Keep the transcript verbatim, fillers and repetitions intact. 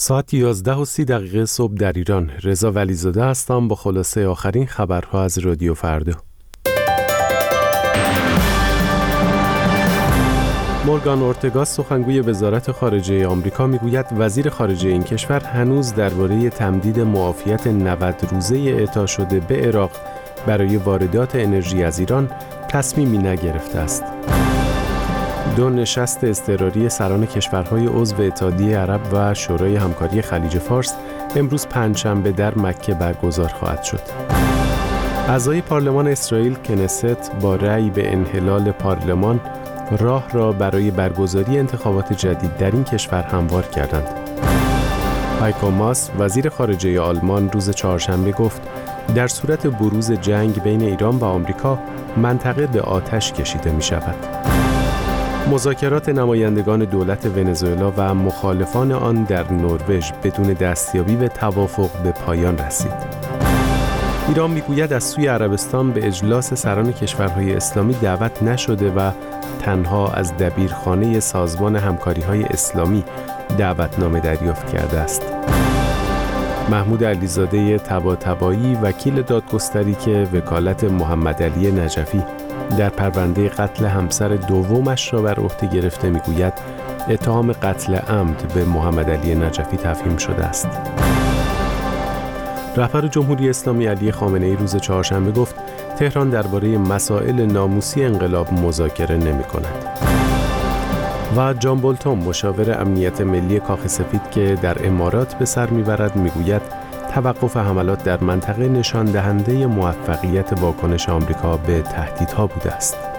ساعت یازده و سی دقیقه صبح در ایران. رضا ولیزاده هستم با خلاصه آخرین خبرها از رادیو فردا. مورگان اورتگا سخنگوی وزارت خارجه آمریکا میگوید وزیر خارجه این کشور هنوز درباره تمدید معافیت نود روزه اعطا شده به عراق برای واردات انرژی از ایران تصمیمی نگرفته است. دو نشست اضطراری سران کشورهای عضو اتحادیه عرب و شورای همکاری خلیج فارس امروز پنجشنبه در مکه برگزار خواهد شد. اعضای پارلمان اسرائیل کنست با رأی به انحلال پارلمان راه را برای برگزاری انتخابات جدید در این کشور هموار کردند. هایکو ماس وزیر خارجه آلمان روز چهارشنبه گفت در صورت بروز جنگ بین ایران و آمریکا منطقه به آتش کشیده می شود. مذاکرات نمایندگان دولت ونزوئلا و مخالفان آن در نروژ بدون دستیابی به توافق به پایان رسید. ایران میگوید از سوی عربستان به اجلاس سران کشورهای اسلامی دعوت نشده و تنها از دبیرخانه سازمان همکاری‌های اسلامی دعوتنامه دریافت کرده است. محمود علیزاده طباطبایی وکیل دادگستری که وکالت محمد علی نجفی در پرونده قتل همسر دومش را بر عهده گرفته میگوید اتهام قتل عمد به محمد علی نجفی تفهیم شده است. رهبر جمهوری اسلامی علی خامنه‌ای روز چهارشنبه گفت تهران درباره مسائل ناموسی انقلاب مذاکره نمی‌کند. و جان بولتون مشاور امنیت ملی کاخ سفید که در امارات به سر میبرد میگوید توقف حملات در منطقه نشان دهنده موفقیت واکنش آمریکا به تهدیدها بوده است.